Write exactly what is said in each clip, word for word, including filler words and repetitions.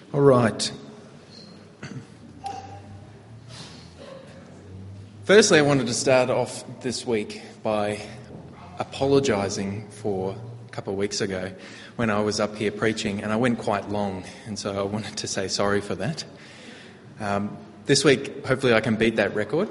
All right. Firstly, I wanted to start off this week by apologising for a couple of weeks ago when I was up here preaching, and I went quite long, and so I wanted to say sorry for that. Um, this week, hopefully I can beat that record.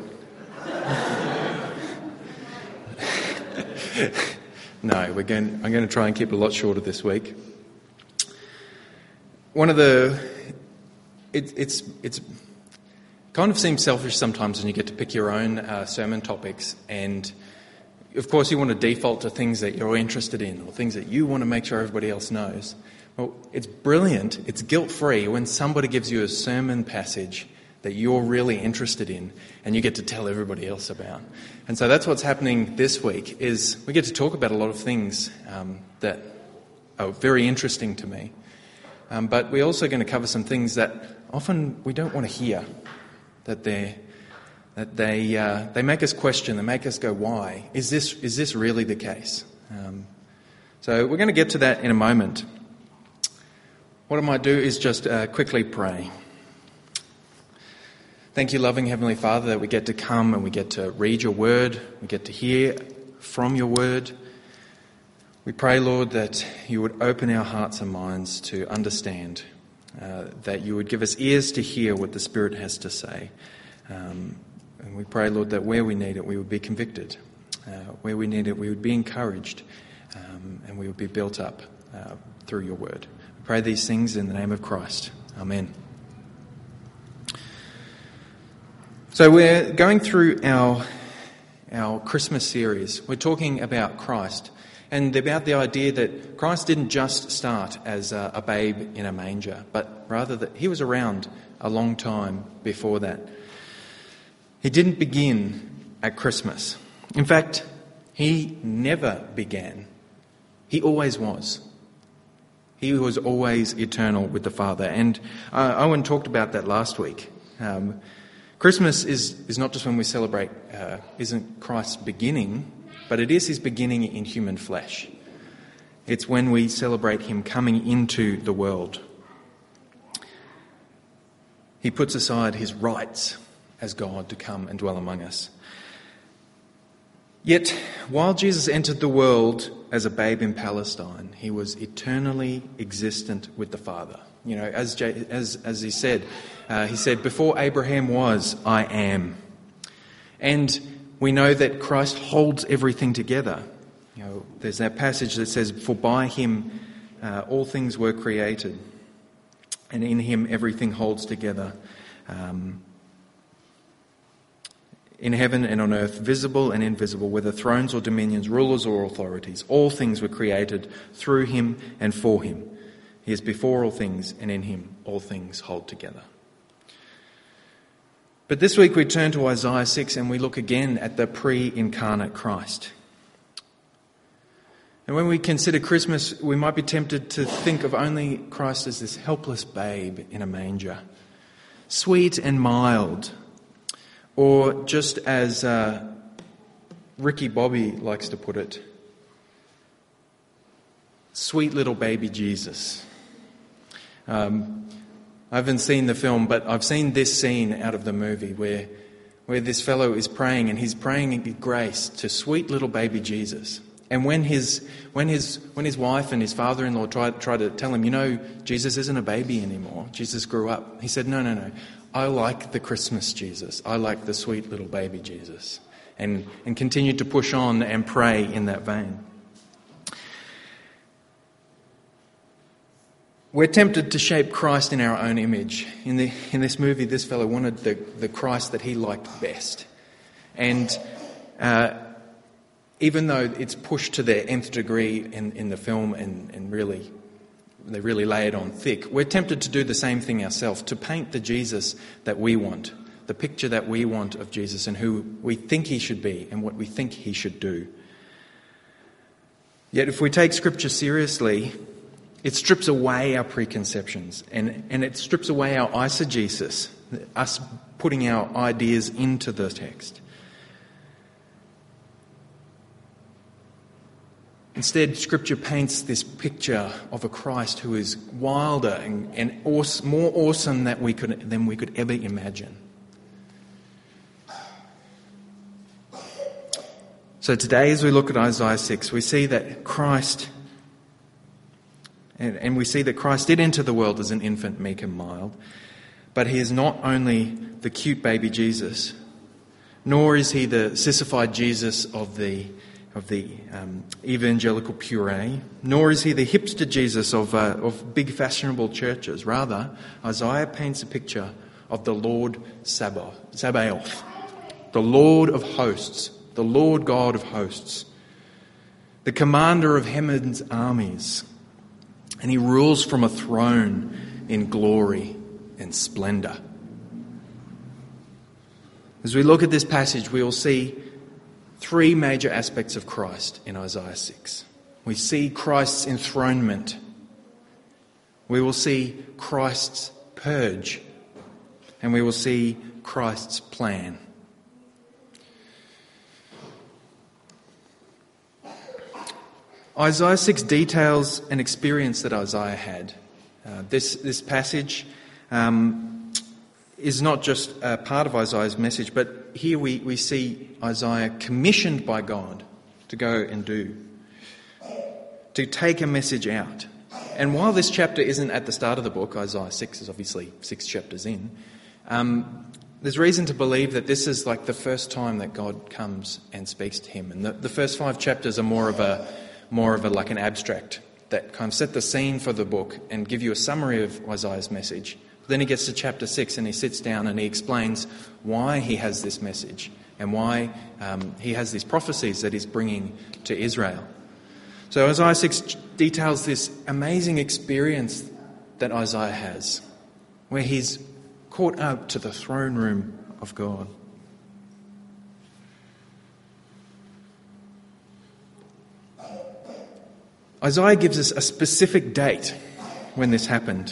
No, we're going, I'm going to try and keep it a lot shorter this week. One of the, it, it's it's kind of seems selfish sometimes when you get to pick your own uh, sermon topics, and of course you want to default to things that you're interested in or things that you want to make sure everybody else knows. Well, it's brilliant, it's guilt-free when somebody gives you a sermon passage that you're really interested in and you get to tell everybody else about. And so that's what's happening this week, is we get to talk about a lot of things um, that are very interesting to me. Um, but we're also going to cover some things that often we don't want to hear, that they that they uh, they make us question, they make us go, why? Is this is this really the case? Um, so we're going to get to that in a moment. What I might do is just uh, quickly pray. Thank you, loving Heavenly Father, that we get to come and we get to read your word, we get to hear from your word. We pray, Lord, that you would open our hearts and minds to understand, uh, that you would give us ears to hear what the Spirit has to say. Um, and we pray, Lord, that where we need it, we would be convicted. Uh, where we need it, we would be encouraged, um, and we would be built up uh, through your word. We pray these things in the name of Christ. Amen. So we're going through our, our Christmas series. We're talking about Christ. And about the idea that Christ didn't just start as a, a babe in a manger, but rather that he was around a long time before that. He didn't begin at Christmas. In fact, he never began. He always was. He was always eternal with the Father. And uh, Owen talked about that last week. Um, Christmas is, is not just when we celebrate, uh, isn't Christ's beginning, but it is his beginning in human flesh. It's when we celebrate him coming into the world. He puts aside his rights as God to come and dwell among us. Yet, while Jesus entered the world as a babe in Palestine, he was eternally existent with the Father. You know, as J- as as he said, uh, he said, "Before Abraham was, I am." And we know that Christ holds everything together. You know, there's that passage that says, "For by him uh, all things were created, and in him everything holds together. Um, in heaven and on earth, visible and invisible, whether thrones or dominions, rulers or authorities, all things were created through him and for him. He is before all things, and in him all things hold together." But this week we turn to Isaiah six and we look again at the pre-incarnate Christ. And when we consider Christmas, we might be tempted to think of only Christ as this helpless babe in a manger, sweet and mild, or just as uh, Ricky Bobby likes to put it, sweet little baby Jesus. Um, I haven't seen the film, but I've seen this scene out of the movie where where this fellow is praying, and he's praying in grace to sweet little baby Jesus. And when his when his when his wife and his father-in-law try try to tell him, you know, Jesus isn't a baby anymore. Jesus grew up. He said, no, no, no. I like the Christmas Jesus. I like the sweet little baby Jesus. And and continued to push on and pray in that vein. We're tempted to shape Christ in our own image. In the in this movie, this fellow wanted the, the Christ that he liked best. And uh, even though it's pushed to their nth degree in, in the film and, and really, they really lay it on thick, we're tempted to do the same thing ourselves, to paint the Jesus that we want, the picture that we want of Jesus and who we think he should be and what we think he should do. Yet if we take Scripture seriously, it strips away our preconceptions and, and it strips away our eisegesis, us putting our ideas into the text. Instead, Scripture paints this picture of a Christ who is wilder and, and awesome, more awesome than we could, than we could ever imagine. So today, as we look at Isaiah six, we see that Christ, and, and we see that Christ did enter the world as an infant, meek and mild, but he is not only the cute baby Jesus, nor is he the sissified Jesus of the of the um, evangelical puree, nor is he the hipster Jesus of uh, of big fashionable churches. Rather, Isaiah paints a picture of the Lord Sabaoth, Sabaoth, the Lord of hosts, the Lord God of hosts, the commander of heaven's armies, and he rules from a throne in glory and splendour. As we look at this passage, we will see three major aspects of Christ in Isaiah six. We see Christ's enthronement. We will see Christ's purge. And we will see Christ's plan. Isaiah six details an experience that Isaiah had. Uh, this, this passage um, is not just a part of Isaiah's message, but here we, we see Isaiah commissioned by God to go and do, to take a message out. And while this chapter isn't at the start of the book, Isaiah six is obviously six chapters in, um, there's reason to believe that this is like the first time that God comes and speaks to him. And the, the first five chapters are more of a more of a like an abstract that kind of set the scene for the book and give you a summary of Isaiah's message. Then he gets to chapter six and he sits down and he explains why he has this message and why um, he has these prophecies that he's bringing to Israel. So Isaiah six details this amazing experience that Isaiah has, where he's caught up to the throne room of God. Isaiah gives us a specific date when this happened.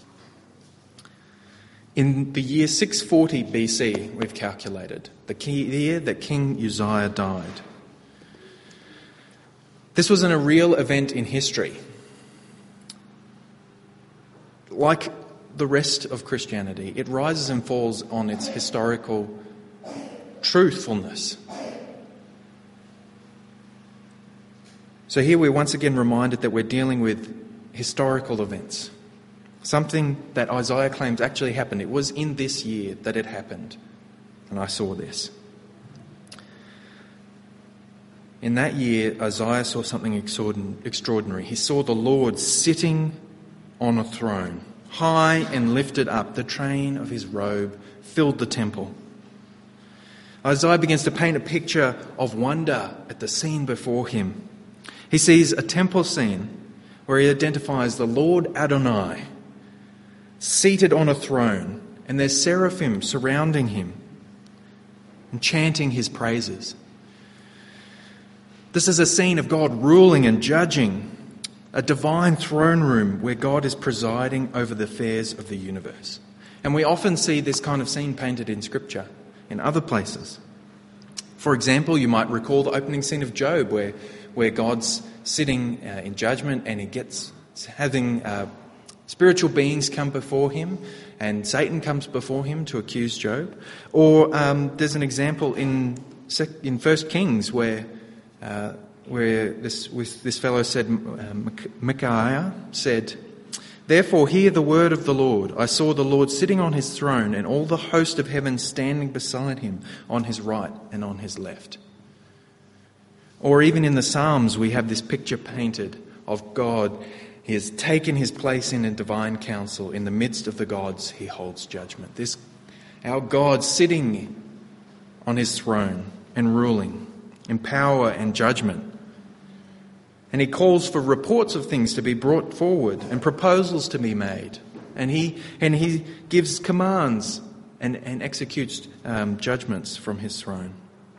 In the year six forty B C, we've calculated, the year that King Uzziah died. This wasn't a real event in history. Like the rest of Christianity, it rises and falls on its historical truthfulness. So here we're once again reminded that we're dealing with historical events. Something that Isaiah claims actually happened. It was in this year that it happened. And I saw this. In that year, Isaiah saw something extraordinary. He saw the Lord sitting on a throne, high and lifted up. The train of his robe filled the temple. Isaiah begins to paint a picture of wonder at the scene before him. He sees a temple scene where he identifies the Lord Adonai seated on a throne, and there's seraphim surrounding him and chanting his praises. This is a scene of God ruling and judging, a divine throne room where God is presiding over the affairs of the universe. And we often see this kind of scene painted in Scripture in other places. For example, you might recall the opening scene of Job, where where God's sitting uh, in judgment and he gets having uh, spiritual beings come before him and Satan comes before him to accuse Job. Or um, there's an example in in First Kings where uh, where this with this fellow said, uh, Micaiah said, "Therefore hear the word of the Lord. I saw the Lord sitting on his throne and all the host of heaven standing beside him on his right and on his left." Or even in the Psalms, we have this picture painted of God. He has taken his place in a divine council. In the midst of the gods, he holds judgment. This, our God sitting on his throne and ruling in power and judgment. And he calls for reports of things to be brought forward and proposals to be made. And he and he gives commands and, and executes um, judgments from his throne.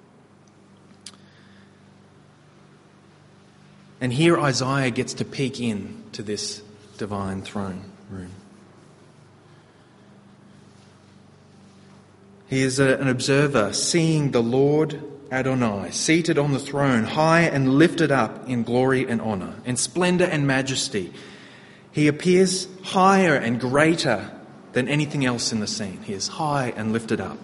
And here Isaiah gets to peek in to this divine throne room. He is a, an observer, seeing the Lord Adonai, seated on the throne, high and lifted up in glory and honour, in splendour and majesty. He appears higher and greater than anything else in the scene. He is high and lifted up.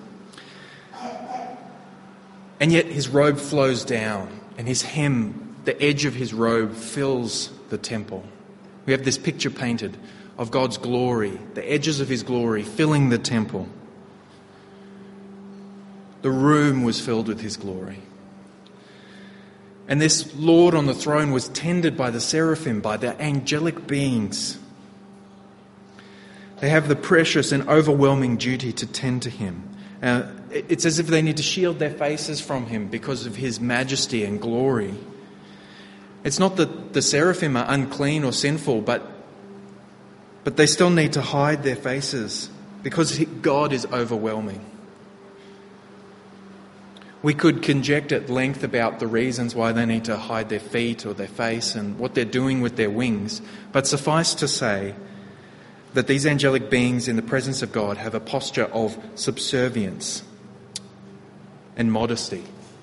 And yet his robe flows down, and his hem, the edge of his robe, fills the temple. We have this picture painted of God's glory, the edges of his glory filling the temple. The room was filled with his glory. And this Lord on the throne was tended by the seraphim, by the angelic beings. They have the precious and overwhelming duty to tend to him. Uh, it's as if they need to shield their faces from him because of his majesty and glory. It's not that the seraphim are unclean or sinful, but, but they still need to hide their faces because he, God is overwhelming. We could conject at length about the reasons why they need to hide their feet or their face and what they're doing with their wings, but suffice to say that these angelic beings in the presence of God have a posture of subservience and modesty.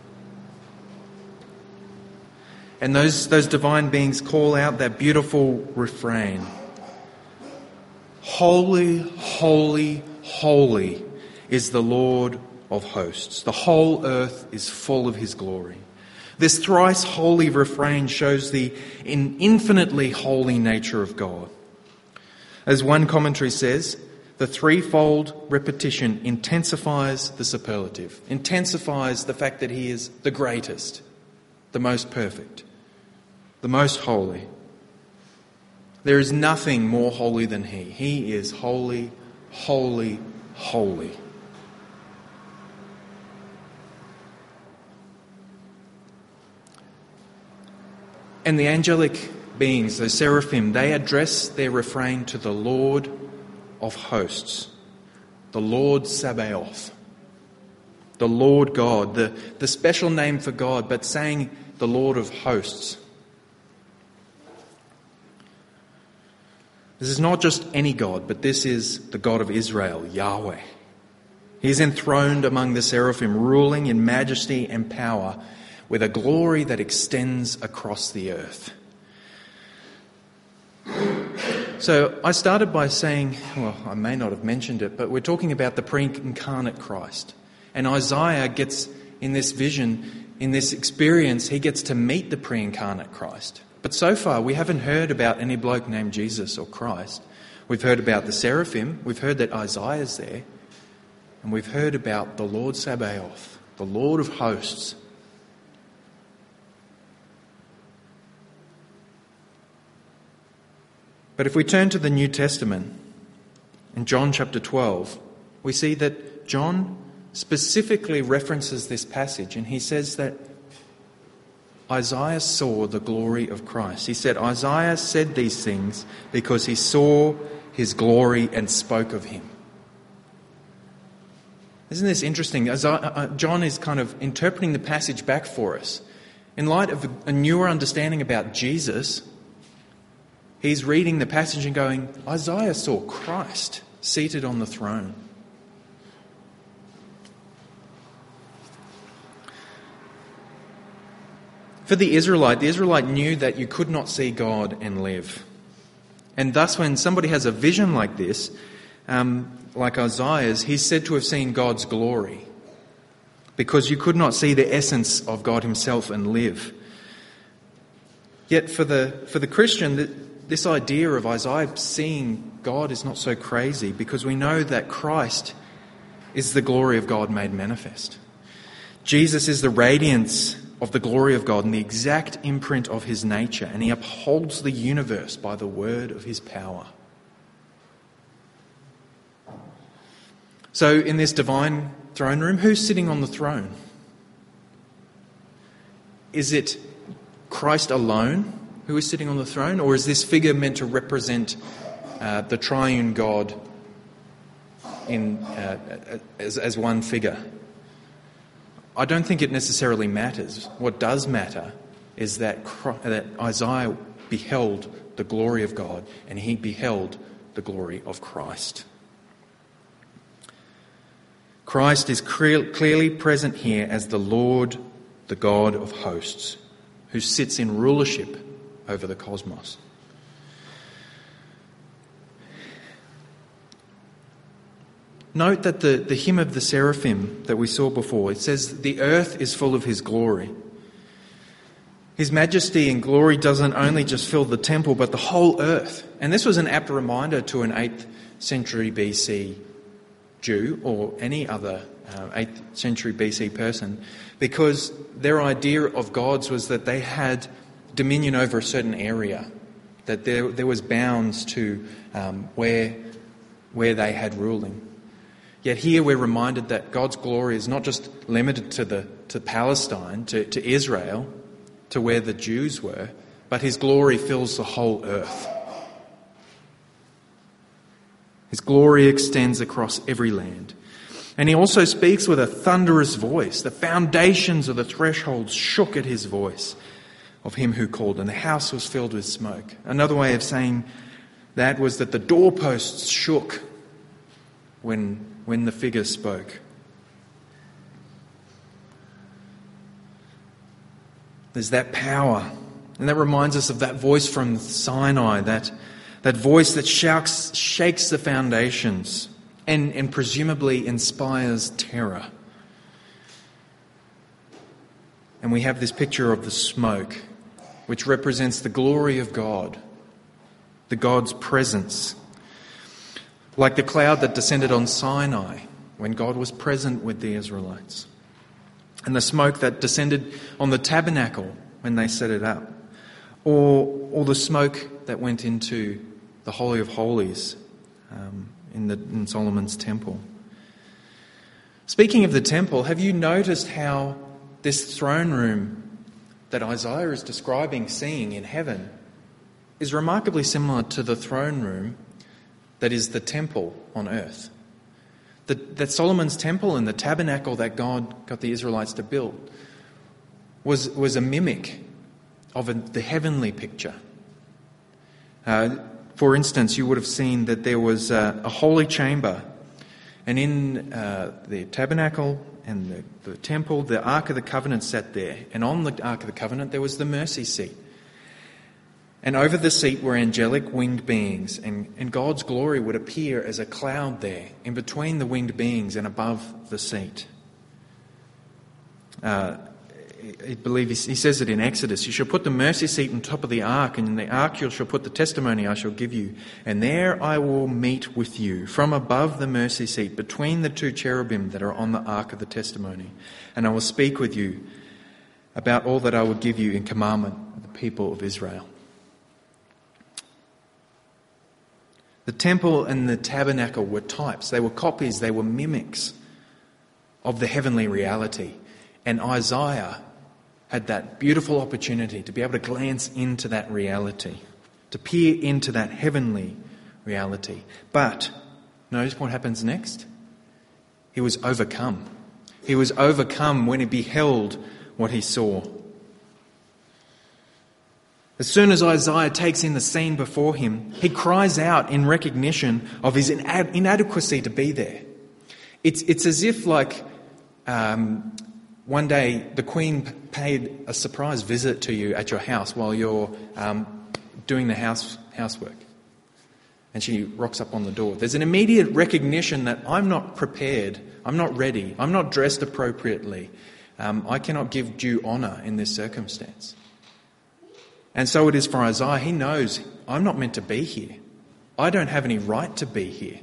And those, those divine beings call out that beautiful refrain, "Holy, holy, holy is the Lord of hosts. The whole earth is full of his glory." This thrice holy refrain shows the infinitely holy nature of God. As one commentary says, the threefold repetition intensifies the superlative, intensifies the fact that he is the greatest, the most perfect, the most holy. There is nothing more holy than he. He is holy, holy, holy. And the angelic beings, the seraphim, they address their refrain to the Lord of hosts, the Lord Sabaoth, the Lord God, the, the special name for God, but saying the Lord of hosts. This is not just any God, but this is the God of Israel, Yahweh. He is enthroned among the seraphim, ruling in majesty and power, with a glory that extends across the earth. So I started by saying, well, I may not have mentioned it, but we're talking about the pre-incarnate Christ. And Isaiah gets, in this vision, in this experience, he gets to meet the pre-incarnate Christ. But so far, we haven't heard about any bloke named Jesus or Christ. We've heard about the seraphim, we've heard that Isaiah's there, and we've heard about the Lord Sabaoth, the Lord of hosts. But if we turn to the New Testament, in John chapter twelve, we see that John specifically references this passage, and he says that Isaiah saw the glory of Christ. He said, Isaiah said these things because he saw his glory and spoke of him. Isn't this interesting? Isaiah, John is kind of interpreting the passage back for us. In light of a newer understanding about Jesus, he's reading the passage and going, Isaiah saw Christ seated on the throne. For the Israelite, the Israelite knew that you could not see God and live. And thus when somebody has a vision like this, um, like Isaiah's, he's said to have seen God's glory, because you could not see the essence of God himself and live. Yet for the for the Christian, this idea of Isaiah seeing God is not so crazy, because we know that Christ is the glory of God made manifest. Jesus is the radiance of the glory of God and the exact imprint of his nature, and he upholds the universe by the word of his power. So in this divine throne room, who's sitting on the throne? Is it Christ alone who is sitting on the throne, or is this figure meant to represent uh, the triune God in uh, as, as one figure? I don't think it necessarily matters. What does matter is that, Christ, that Isaiah beheld the glory of God, and he beheld the glory of Christ. Christ is cre- clearly present here as the Lord, the God of hosts, who sits in rulership over the cosmos. Note that the, the hymn of the seraphim that we saw before, it says, the earth is full of his glory. His majesty and glory doesn't only just fill the temple, but the whole earth. And this was an apt reminder to an eighth century B C Jew or any other uh, eighth century B C person, because their idea of gods was that they had dominion over a certain area, that there, there was bounds to um, where, where they had ruling. Yet here we're reminded that God's glory is not just limited to the to Palestine, to, to Israel, to where the Jews were, but his glory fills the whole earth. His glory extends across every land. And he also speaks with a thunderous voice. The foundations of the thresholds shook at his voice of him who called, and the house was filled with smoke. Another way of saying that was that the doorposts shook when, when the figure spoke. There's that power. And that reminds us of that voice from Sinai, that, that voice that shouts, shakes the foundations and, and presumably inspires terror. And we have this picture of the smoke, which represents the glory of God, the God's presence. Like the cloud that descended on Sinai when God was present with the Israelites. And the smoke that descended on the tabernacle when they set it up. Or, or the smoke that went into the Holy of Holies um, in, the, in Solomon's temple. Speaking of the temple, have you noticed how this throne room that Isaiah is describing seeing in heaven is remarkably similar to the throne room that is the temple on earth? The, that Solomon's temple and the tabernacle that God got the Israelites to build was, was a mimic of a, the heavenly picture. Uh, for instance, you would have seen that there was a, a holy chamber, and in uh, the tabernacle and the, the temple, the Ark of the Covenant sat there, and on the Ark of the Covenant there was the mercy seat. And over the seat were angelic winged beings, and, and God's glory would appear as a cloud there, in between the winged beings and above the seat. Uh, I believe he, he says it in Exodus, you shall put the mercy seat on top of the ark, and in the ark you shall put the testimony I shall give you. And there I will meet with you, from above the mercy seat, between the two cherubim that are on the ark of the testimony. And I will speak with you about all that I will give you in commandment of the people of Israel. The temple and the tabernacle were types, they were copies, they were mimics of the heavenly reality. And Isaiah had that beautiful opportunity to be able to glance into that reality, to peer into that heavenly reality. But notice what happens next. He was overcome. He was overcome when he beheld what he saw. As soon as Isaiah takes in the scene before him, he cries out in recognition of his inad- inadequacy to be there. It's, it's as if, like, um, one day the Queen paid a surprise visit to you at your house while you're um, doing the house housework. And she rocks up on the door. There's an immediate recognition that I'm not prepared, I'm not ready, I'm not dressed appropriately. Um, I cannot give due honour in this circumstance. And so it is for Isaiah. He knows, I'm not meant to be here. I don't have any right to be here.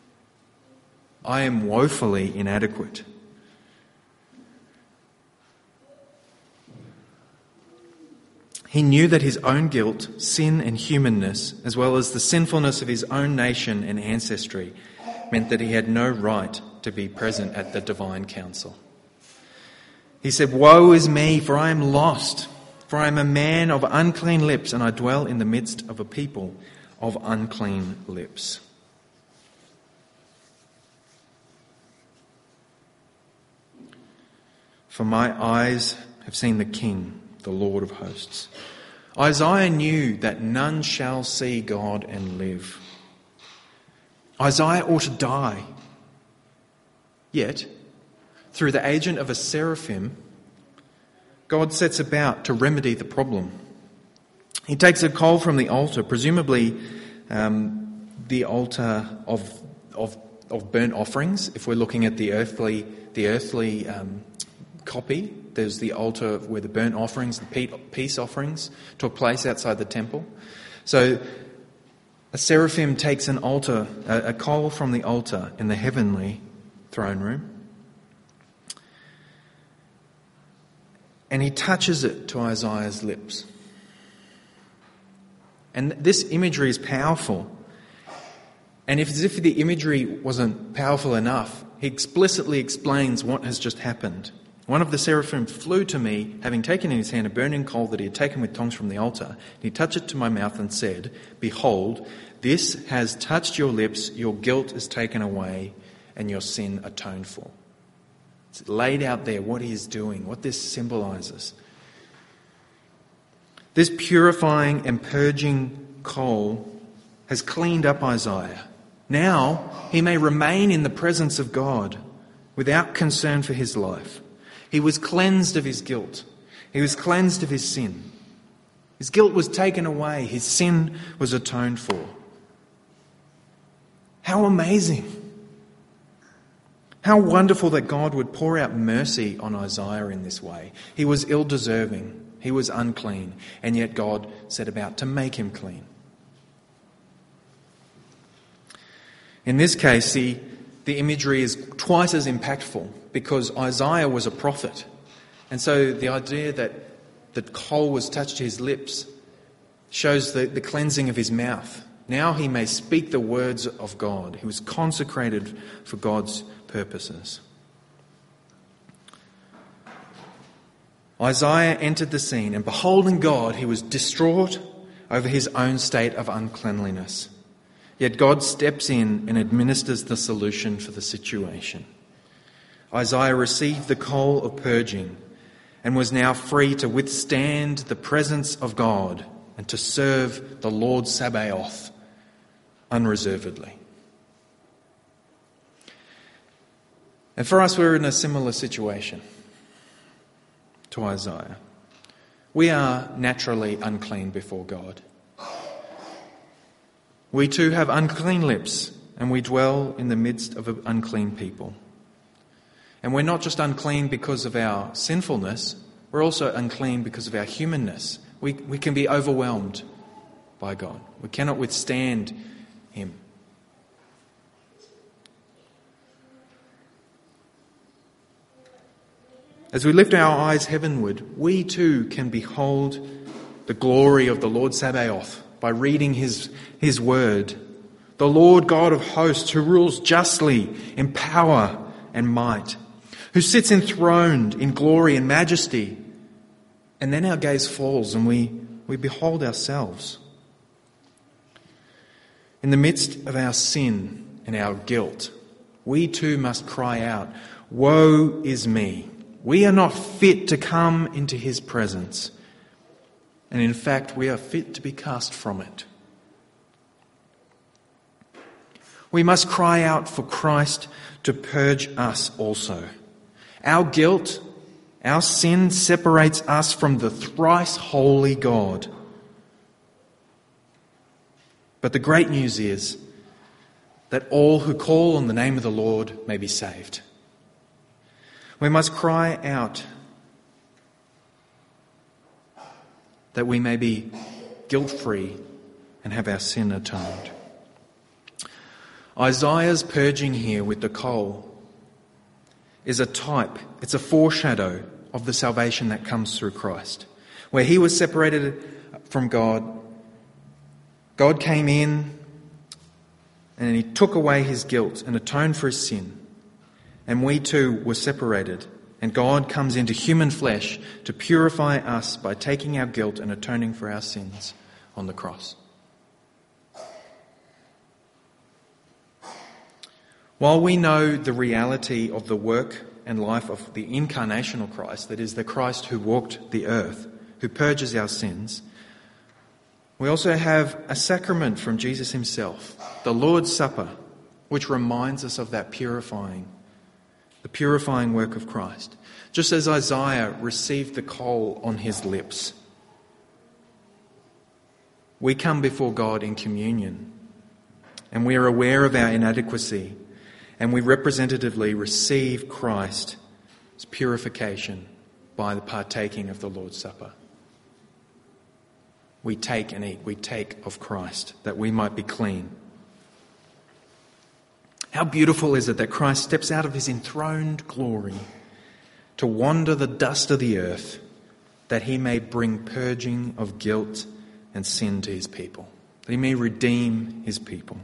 I am woefully inadequate. He knew that his own guilt, sin and humanness, as well as the sinfulness of his own nation and ancestry, meant that he had no right to be present at the divine council. He said, "Woe is me, for I am lost. For I am a man of unclean lips, and I dwell in the midst of a people of unclean lips." For my eyes have seen the King, the Lord of hosts. Isaiah knew that none shall see God and live. Isaiah ought to die. Yet, through the agent of a seraphim, God sets about to remedy the problem. He takes a coal from the altar, presumably um, the altar of, of of burnt offerings. If we're looking at the earthly the earthly um, copy, there's the altar where the burnt offerings, the peace offerings took place outside the temple. So a seraphim takes an altar, a, a coal from the altar in the heavenly throne room, and he touches it to Isaiah's lips. And this imagery is powerful. And if, as if the imagery wasn't powerful enough, he explicitly explains what has just happened. One of the seraphim flew to me, having taken in his hand a burning coal that he had taken with tongs from the altar. He touched it to my mouth and said, "Behold, this has touched your lips, your guilt is taken away, and your sin atoned for." It's laid out there what he is doing, what this symbolises. This purifying and purging coal has cleaned up Isaiah. Now he may remain in the presence of God without concern for his life. He was cleansed of his guilt. He was cleansed of his sin. His guilt was taken away. His sin was atoned for. How amazing. How wonderful that God would pour out mercy on Isaiah in this way. He was ill-deserving. He was unclean. And yet God set about to make him clean. In this case, the, the imagery is twice as impactful because Isaiah was a prophet. And so the idea that the coal was touched to his lips shows the, the cleansing of his mouth. Now he may speak the words of God. He was consecrated for God's purposes. Isaiah entered the scene, and beholding God, he was distraught over his own state of uncleanliness. Yet God steps in and administers the solution for the situation. Isaiah received the coal of purging and was now free to withstand the presence of God and to serve the Lord Sabaoth unreservedly. And for us, we're in a similar situation to Isaiah. We are naturally unclean before God. We too have unclean lips, and we dwell in the midst of an unclean people. And we're not just unclean because of our sinfulness, we're also unclean because of our humanness. We, we can be overwhelmed by God. We cannot withstand him. As we lift our eyes heavenward, we too can behold the glory of the Lord Sabaoth by reading his, his word. The Lord God of hosts, who rules justly in power and might, who sits enthroned in glory and majesty. And then our gaze falls and we, we behold ourselves. In the midst of our sin and our guilt, we too must cry out, "Woe is me! We are not fit to come into his presence. And in fact, we are fit to be cast from it." We must cry out for Christ to purge us also. Our guilt, our sin separates us from the thrice holy God. But the great news is that all who call on the name of the Lord may be saved. We must cry out that we may be guilt-free and have our sin atoned. Isaiah's purging here with the coal is a type, it's a foreshadow of the salvation that comes through Christ. Where he was separated from God, God came in and he took away his guilt and atoned for his sin. And we too were separated. And God comes into human flesh to purify us by taking our guilt and atoning for our sins on the cross. While we know the reality of the work and life of the incarnational Christ, that is the Christ who walked the earth, who purges our sins, we also have a sacrament from Jesus himself, the Lord's Supper, which reminds us of that purifying the purifying work of Christ. Just as Isaiah received the coal on his lips, we come before God in communion, and we are aware of our inadequacy, and we representatively receive Christ's purification by the partaking of the Lord's Supper. We take and eat, we take of Christ, that we might be clean. How beautiful is it that Christ steps out of his enthroned glory to wander the dust of the earth, that he may bring purging of guilt and sin to his people, that he may redeem his people.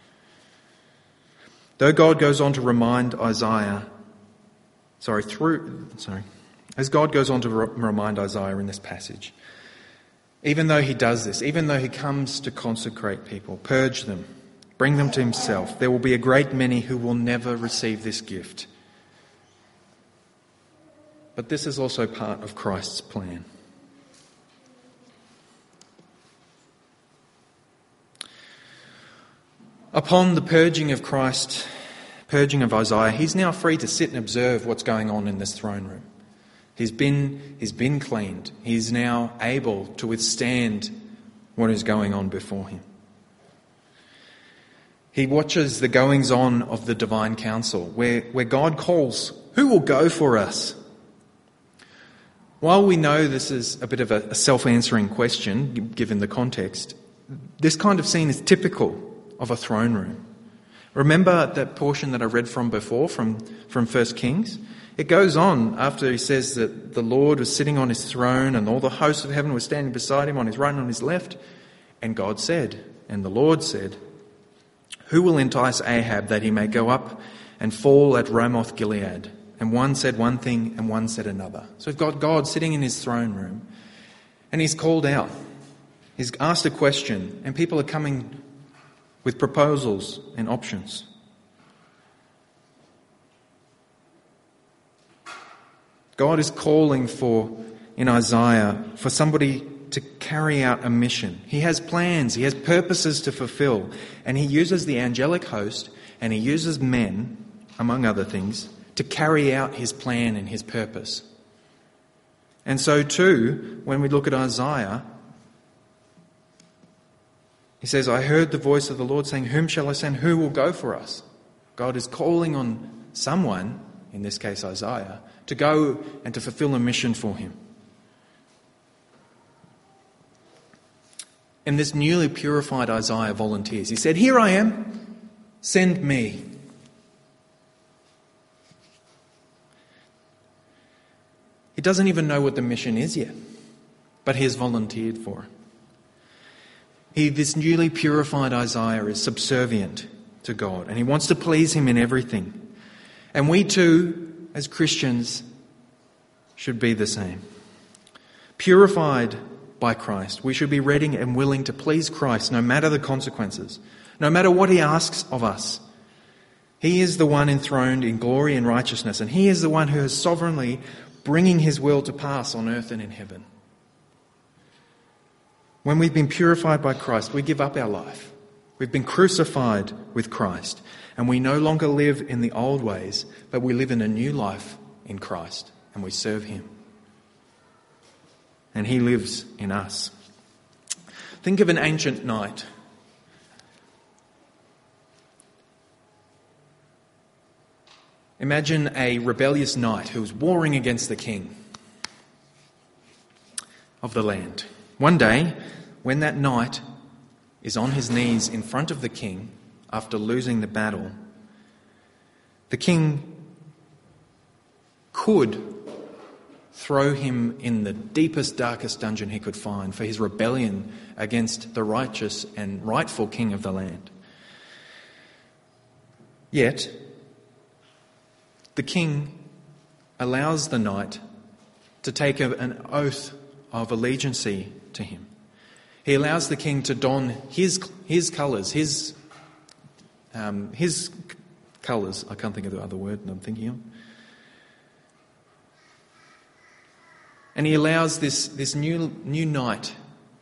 Though God goes on to remind Isaiah, sorry, through, sorry, as God goes on to re- remind Isaiah in this passage, even though he does this, even though he comes to consecrate people, purge them, bring them to himself, there will be a great many who will never receive this gift. But this is also part of Christ's plan. Upon the purging of Christ, purging of Isaiah, he's now free to sit and observe what's going on in this throne room. He's been, he's been cleaned. He's now able to withstand what is going on before him. He watches the goings on of the divine council, where, where God calls, who will go for us? While we know this is a bit of a, a self-answering question, given the context, this kind of scene is typical of a throne room. Remember that portion that I read from before, from, from First Kings? It goes on after he says that the Lord was sitting on his throne and all the hosts of heaven were standing beside him on his right and on his left. And God said, and the Lord said, who will entice Ahab that he may go up and fall at Ramoth Gilead? And one said one thing and one said another. So we've got God sitting in his throne room and he's called out. He's asked a question and people are coming with proposals and options. God is calling for, in Isaiah, for somebody to carry out a mission. He has plans, he has purposes to fulfill, and he uses the angelic host and he uses men, among other things, to carry out his plan and his purpose. And so too, when we look at Isaiah, he says, I heard the voice of the Lord saying, whom shall I send? Who will go for us? God is calling on someone, in this case Isaiah, to go and to fulfill a mission for him. And this newly purified Isaiah volunteers. He said, here I am, send me. He doesn't even know what the mission is yet, but he has volunteered for it. He, this newly purified Isaiah is subservient to God and he wants to please him in everything. And we too, as Christians, should be the same. Purified by Christ, we should be ready and willing to please Christ no matter the consequences, no matter what he asks of us. He is the one enthroned in glory and righteousness, and he is the one who is sovereignly bringing his will to pass on earth and in heaven. When we've been purified by Christ, we give up our life. We've been crucified with Christ, and we no longer live in the old ways, but we live in a new life in Christ, and we serve him. And he lives in us. Think of an ancient knight. Imagine a rebellious knight who was warring against the king of the land. One day, when that knight is on his knees in front of the king after losing the battle, the king could throw him in the deepest, darkest dungeon he could find for his rebellion against the righteous and rightful king of the land. Yet, the king allows the knight to take a, an oath of allegiance to him. He allows the king to don his his colours, his um, his colours. I can't think of the other word that I'm thinking of. And he allows this, this new new knight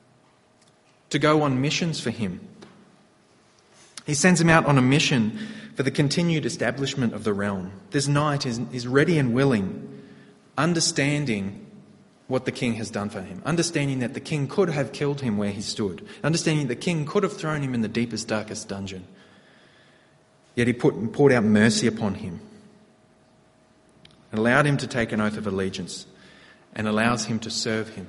to go on missions for him. He sends him out on a mission for the continued establishment of the realm. This knight is, is ready and willing, understanding what the king has done for him, understanding that the king could have killed him where he stood, understanding the king could have thrown him in the deepest, darkest dungeon. Yet he put, poured out mercy upon him and allowed him to take an oath of allegiance and allows him to serve him.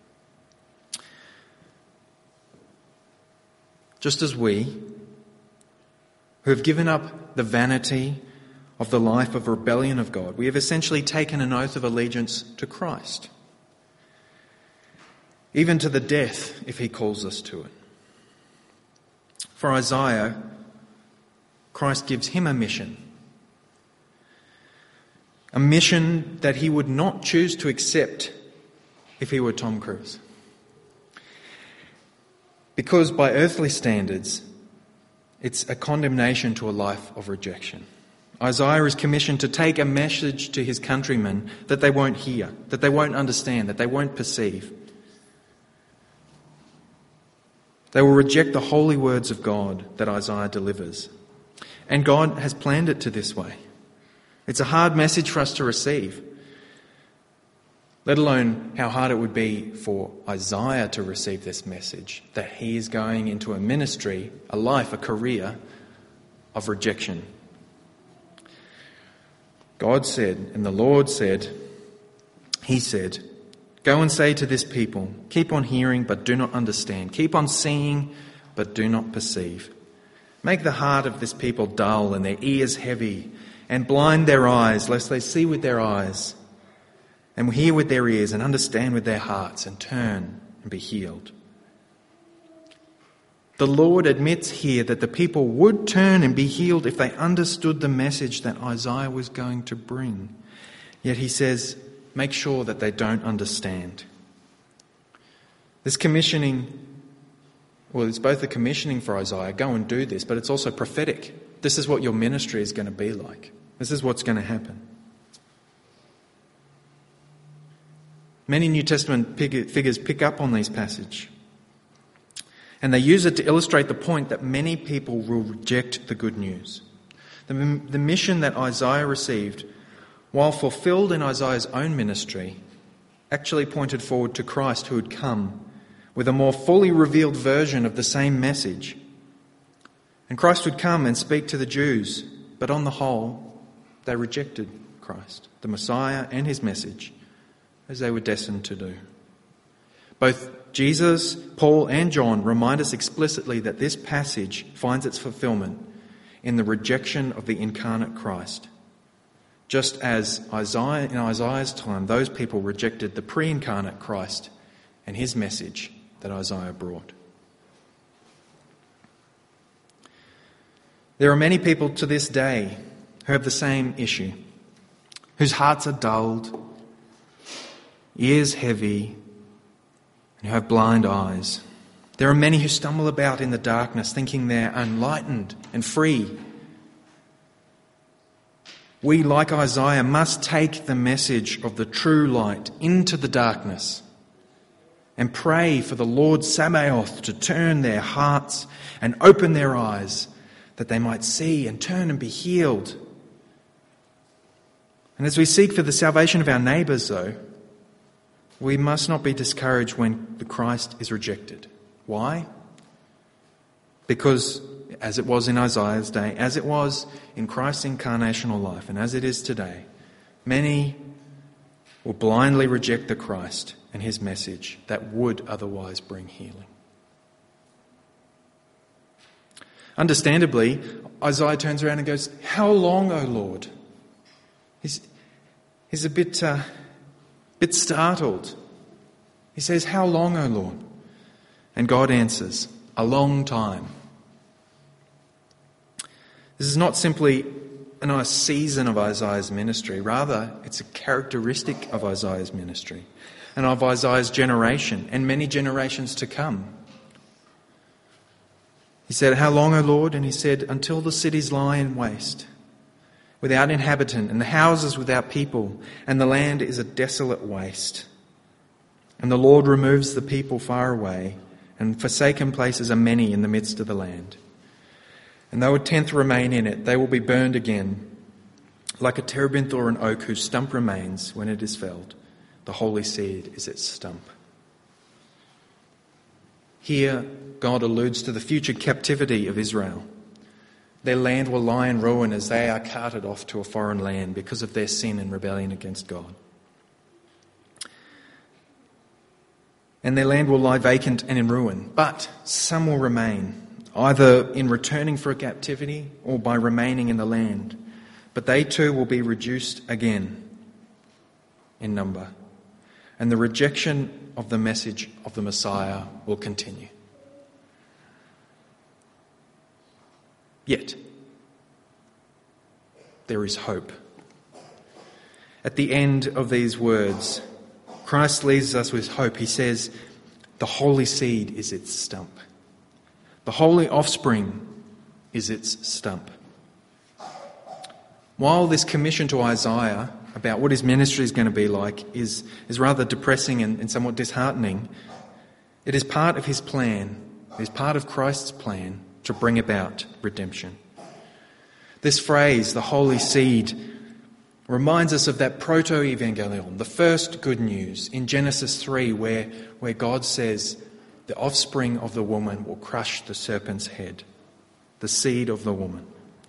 Just as we, who have given up the vanity of the life of rebellion of God, we have essentially taken an oath of allegiance to Christ, even to the death if he calls us to it. For Isaiah, Christ gives him a mission, a mission that he would not choose to accept if he were Tom Cruise. Because by earthly standards, it's a condemnation to a life of rejection. Isaiah is commissioned to take a message to his countrymen that they won't hear, that they won't understand, that they won't perceive. They will reject the holy words of God that Isaiah delivers. And God has planned it to this way. It's a hard message for us to receive, let alone how hard it would be for Isaiah to receive this message, that he is going into a ministry, a life, a career of rejection. God said, and the Lord said, he said, "Go and say to this people, keep on hearing but do not understand. Keep on seeing but do not perceive. Make the heart of this people dull and their ears heavy, and blind their eyes, lest they see with their eyes, and hear with their ears, and understand with their hearts, and turn and be healed." The Lord admits here that the people would turn and be healed if they understood the message that Isaiah was going to bring. Yet he says, make sure that they don't understand. This commissioning, well, it's both a commissioning for Isaiah, go and do this, but it's also prophetic. This is what your ministry is going to be like. This is what's going to happen. Many New Testament figures pick up on these passages, and they use it to illustrate the point that many people will reject the good news. The, the mission that Isaiah received, while fulfilled in Isaiah's own ministry, actually pointed forward to Christ, who had come with a more fully revealed version of the same message. And Christ would come and speak to the Jews, but on the whole, they rejected Christ, the Messiah, and his message, as they were destined to do. Both Jesus, Paul, and John remind us explicitly that this passage finds its fulfillment in the rejection of the incarnate Christ. Just as Isaiah, in Isaiah's time, those people rejected the pre-incarnate Christ and his message that Isaiah brought. There are many people to this day who have the same issue, whose hearts are dulled, ears heavy, and who have blind eyes. There are many who stumble about in the darkness thinking they're enlightened and free. We, like Isaiah, must take the message of the true light into the darkness and pray for the Lord Sabaoth to turn their hearts and open their eyes that they might see and turn and be healed. And as we seek for the salvation of our neighbours, though, we must not be discouraged when the Christ is rejected. Why? Because as it was in Isaiah's day, as it was in Christ's incarnational life, and as it is today, many will blindly reject the Christ and his message that would otherwise bring healing. Understandably, Isaiah turns around and goes, "How long, O Lord?" He's, he's a bit... Uh, bit startled. He says, "How long, O Lord?" And God answers, "A long time." This is not simply a nice season of Isaiah's ministry. Rather, it's a characteristic of Isaiah's ministry and of Isaiah's generation and many generations to come. He said, "How long, O Lord?" And he said, "Until the cities lie in waste, without inhabitant, and the houses without people, and the land is a desolate waste. And the Lord removes the people far away, and forsaken places are many in the midst of the land. And though a tenth remain in it, they will be burned again. Like a terebinth or an oak whose stump remains when it is felled, the holy seed is its stump. Here, God alludes to the future captivity of Israel. Their land will lie in ruin as they are carted off to a foreign land because of their sin and rebellion against God. And their land will lie vacant and in ruin, but some will remain, either in returning for a captivity or by remaining in the land. But they too will be reduced again in number, and the rejection of the message of the Messiah will continue. Yet, there is hope. At the end of these words, Christ leaves us with hope. He says, the holy seed is its stump. The holy offspring is its stump. While this commission to Isaiah about what his ministry is going to be like is, is rather depressing and, and somewhat disheartening, it is part of his plan, it is part of Christ's plan to bring about redemption. This phrase, the holy seed, reminds us of that proto-evangelion, the first good news in Genesis three, where, where God says, the offspring of the woman will crush the serpent's head, the seed of the woman.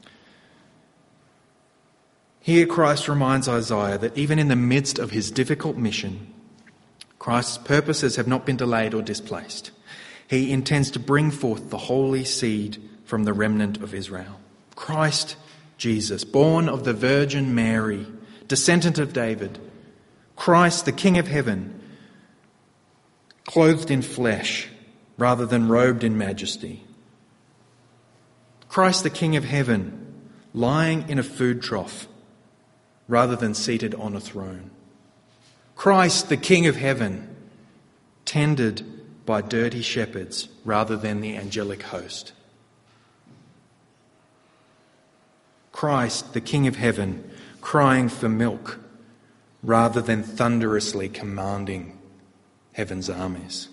Here Christ reminds Isaiah that even in the midst of his difficult mission, Christ's purposes have not been delayed or displaced. He intends to bring forth the holy seed from the remnant of Israel. Christ Jesus, born of the Virgin Mary, descendant of David. Christ, the King of heaven, clothed in flesh rather than robed in majesty. Christ, the King of heaven, lying in a food trough rather than seated on a throne. Christ, the King of heaven, tended by dirty shepherds rather than the angelic host. Christ, the King of heaven, crying for milk rather than thunderously commanding heaven's armies.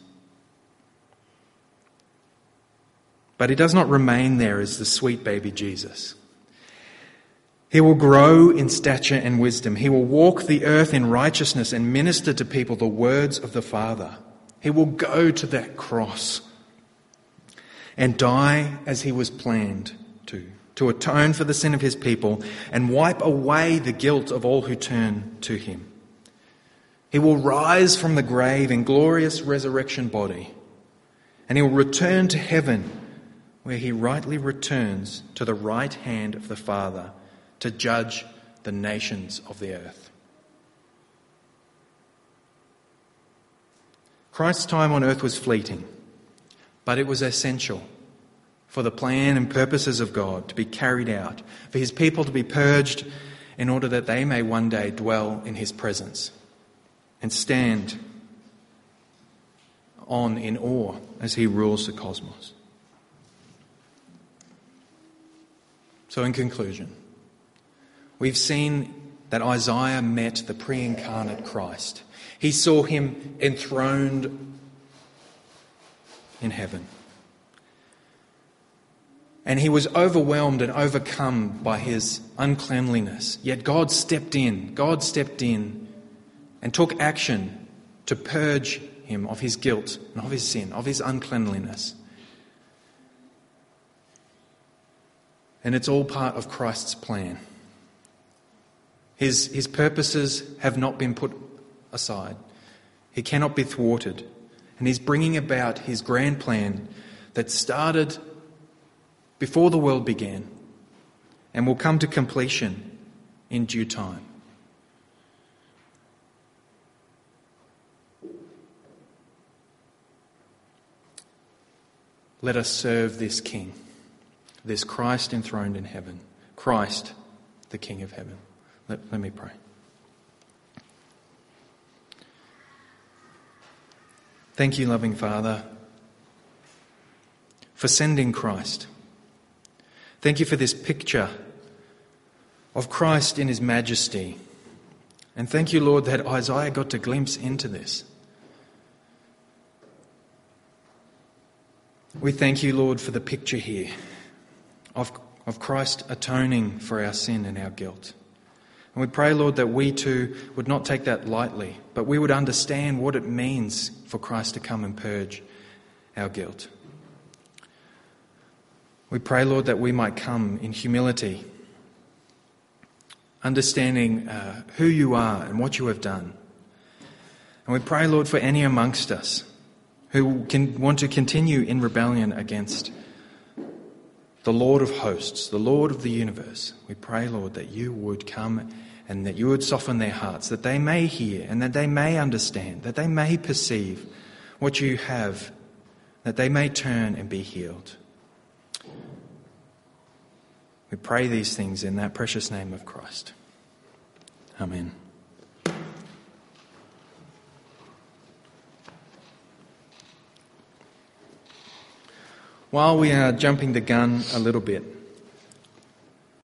But he does not remain there as the sweet baby Jesus. He will grow in stature and wisdom. He will walk the earth in righteousness and minister to people the words of the Father. He will go to that cross and die as he was planned to, to atone for the sin of his people and wipe away the guilt of all who turn to him. He will rise from the grave in glorious resurrection body, and he will return to heaven, where he rightly returns to the right hand of the Father to judge the nations of the earth. Christ's time on earth was fleeting, but it was essential for the plan and purposes of God to be carried out, for his people to be purged in order that they may one day dwell in his presence and stand on in awe as he rules the cosmos. So in conclusion, we've seen that Isaiah met the pre-incarnate Christ. He saw him enthroned in heaven. And he was overwhelmed and overcome by his uncleanliness. Yet God stepped in. God stepped in and took action to purge him of his guilt and of his sin, of his uncleanliness. And it's all part of Christ's plan. His, his purposes have not been put aside. He cannot be thwarted. And he's bringing about his grand plan that started before the world began and will come to completion in due time. Let us serve this King, this Christ enthroned in heaven, Christ, the King of heaven. Let, let me pray. Thank you, loving Father, for sending Christ. Thank you for this picture of Christ in his majesty. And thank you, Lord, that Isaiah got to glimpse into this. We thank you, Lord, for the picture here of, of Christ atoning for our sin and our guilt. And we pray, Lord, that we too would not take that lightly, but we would understand what it means for Christ to come and purge our guilt. We pray, Lord, that we might come in humility, understanding uh, who you are and what you have done. And we pray, Lord, for any amongst us who can want to continue in rebellion against the Lord of hosts, the Lord of the universe. We pray, Lord, that you would come and that you would soften their hearts, that they may hear and that they may understand, that they may perceive what you have, that they may turn and be healed. We pray these things in that precious name of Christ. Amen. While we are jumping the gun a little bit,